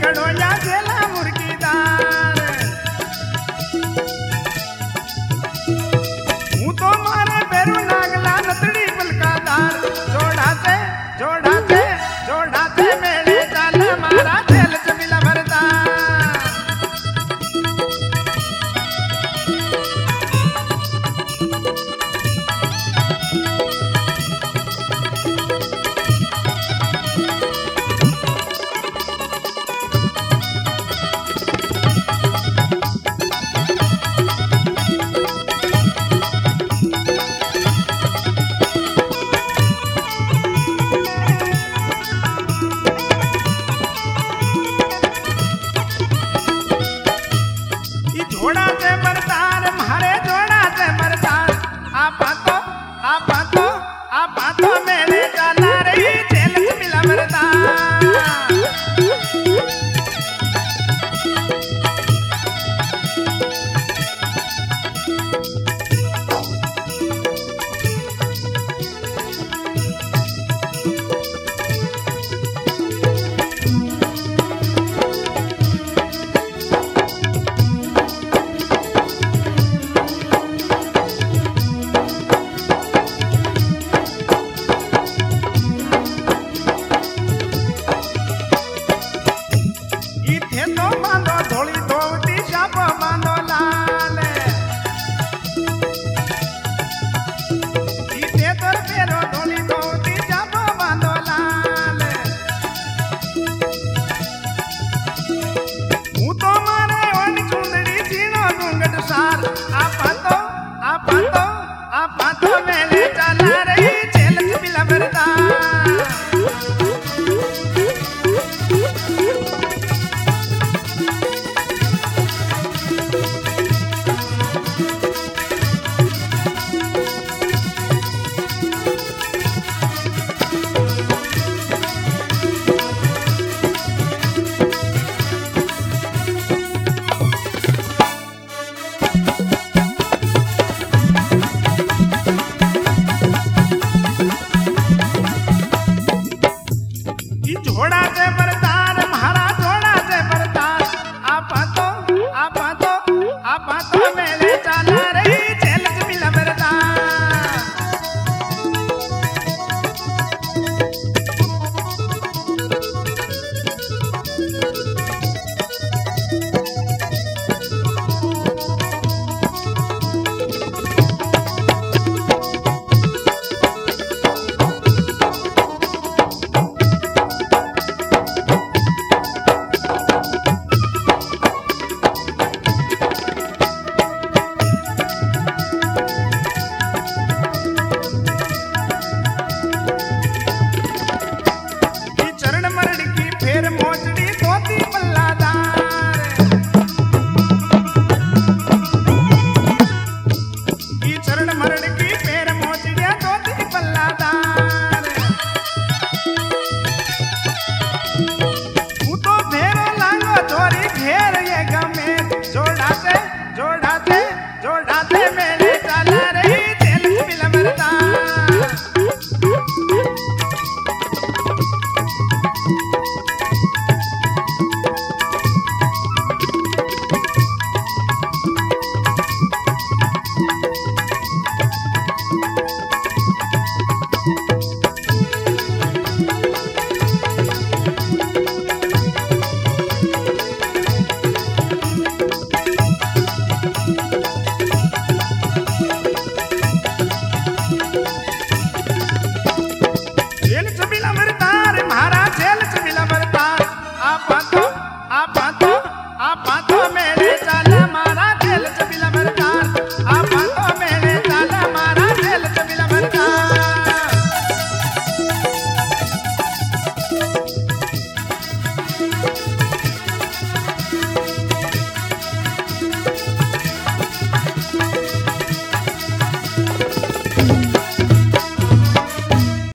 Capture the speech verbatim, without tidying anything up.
खड़ोया जेला मुर्गीदार हूँ तो मारे पेरू नागला नतड़ी बलकादार जोड़ा से जोड़ा से जोड़ा से मेरे चाल मारा तेल चमिला भरता जोड़ा से बरतार मारे जोड़ा से बरतार आपा तो आपा तो आपा तो मेरे चाला रे तेल चमिला भरता इथे तो बांधो धोली धोती शाप बांधो लाल इथे तो पेरो धोली धोती शाप बांधो लाल हूँ तो मारे ओनी चुंदड़ी सीनो घूंघट सार आपा तो आपा तो आपा तो मेरे